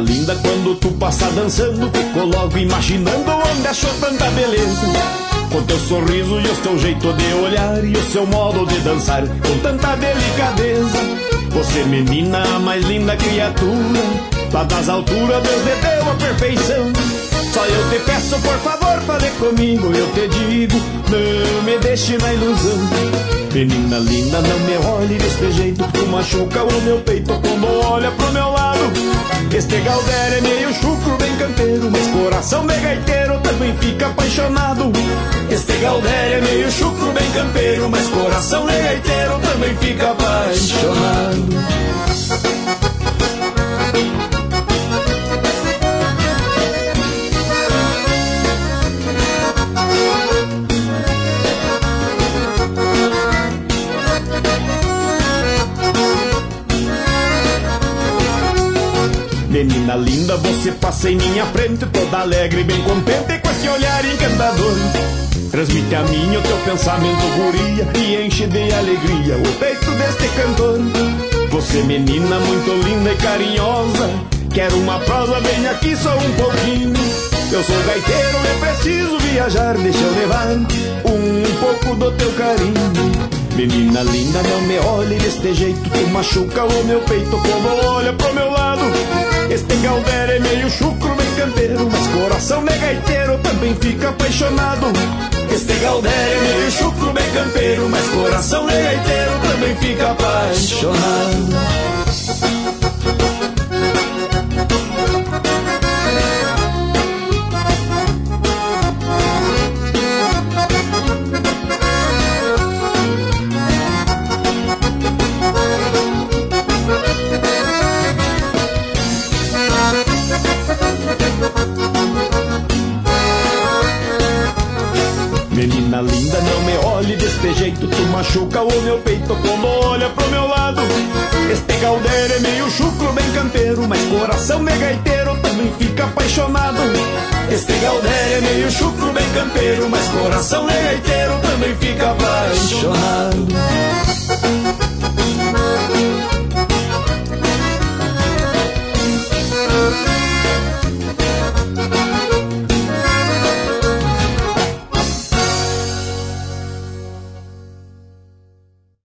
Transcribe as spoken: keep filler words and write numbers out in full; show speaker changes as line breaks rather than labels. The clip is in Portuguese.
linda, quando tu passa dançando, ficou logo imaginando onde achou tanta beleza. Com teu sorriso e o seu jeito de olhar e o seu modo de dançar com tanta delicadeza. Você, menina, a mais linda criatura, lá das alturas Deus lhe deu a perfeição. Só eu te peço, por favor, fale comigo, eu te digo, não me deixe na ilusão. Menina linda, não me olhe desse jeito, tu machuca o meu peito quando olha pro meu lado. Este Galdério é meio chucro, bem campeiro, mas coração de gaiteiro também fica apaixonado. Este Galdério é meio chucro, bem campeiro, mas coração de gaiteiro também fica apaixonado. Menina linda, você passa em minha frente, toda alegre e bem contente, com esse olhar encantador. Transmite a mim o teu pensamento, guria, e enche de alegria o peito deste cantor. Você, menina, muito linda e carinhosa, quero uma prosa, vem aqui só um pouquinho. Eu sou gaiteiro e preciso viajar, deixa eu levar um pouco do teu carinho. Menina linda, não me olhe deste jeito, tu machuca o meu peito quando olha pro meu lado. Este Galdério é meio chucro, bem campeiro, mas coração de gaiteiro também fica apaixonado. Este Galdério é meio chucro, bem campeiro, mas coração de gaiteiro também fica apaixonado. Menina linda, não me olhe deste jeito, tu machuca o meu peito quando olha pro meu lado. Este Galdério é meio chucro, bem campeiro, mas coração de gaiteiro também fica apaixonado. Este Galdério é meio chucro, bem campeiro, mas coração de gaiteiro também fica apaixonado.